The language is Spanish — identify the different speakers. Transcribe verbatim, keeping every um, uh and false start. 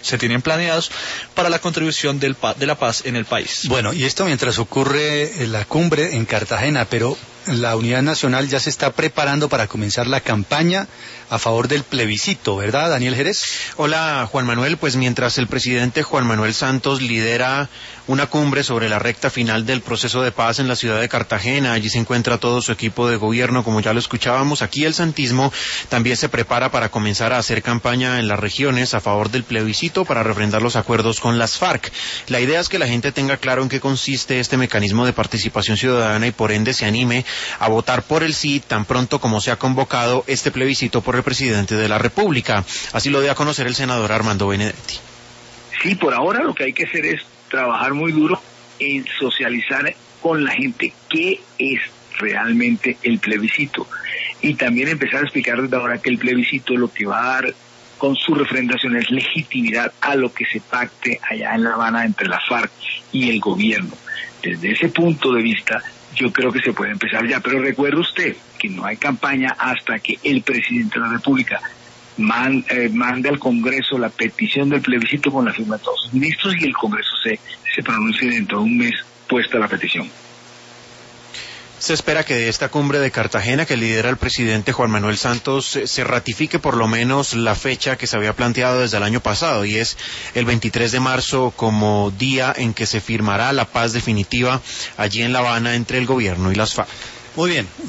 Speaker 1: se tienen planeados para la contribución del pa de la paz en el país.
Speaker 2: Bueno, y esto mientras ocurre la cumbre en Cartagena, pero la Unidad Nacional ya se está preparando para comenzar la campaña a favor del plebiscito, ¿verdad, Daniel Jerez?
Speaker 3: Hola, Juan Manuel. Pues mientras el presidente Juan Manuel Santos lidera una cumbre sobre la recta final del proceso de paz en la ciudad de Cartagena, allí se encuentra todo su equipo de gobierno, como ya lo escuchábamos. Aquí el santismo también se prepara para comenzar a hacer campaña en las regiones a favor del plebiscito para refrendar los acuerdos con las FARC. La idea es que la gente tenga claro en qué consiste este mecanismo de participación ciudadana y por ende se anime a votar por el sí tan pronto como se ha convocado este plebiscito por el presidente de la República. Así lo dio a conocer el senador Armando Benedetti.
Speaker 4: Sí, por ahora lo que hay que hacer es trabajar muy duro en socializar con la gente qué es realmente el plebiscito y también empezar a explicar desde ahora que el plebiscito lo que va a dar con su refrendación es legitimidad a lo que se pacte allá en La Habana entre la FARC y el gobierno. Desde ese punto de vista yo creo que se puede empezar ya, pero recuerde usted que no hay campaña hasta que el presidente de la República man, eh, mande al Congreso la petición del plebiscito con la firma de todos sus ministros y el Congreso se, se pronuncie dentro de un mes puesta la petición.
Speaker 3: Se espera que de esta cumbre de Cartagena que lidera el presidente Juan Manuel Santos se ratifique por lo menos la fecha que se había planteado desde el año pasado y es el veintitrés de marzo como día en que se firmará la paz definitiva allí en La Habana entre el gobierno y las FARC.
Speaker 2: Muy bien.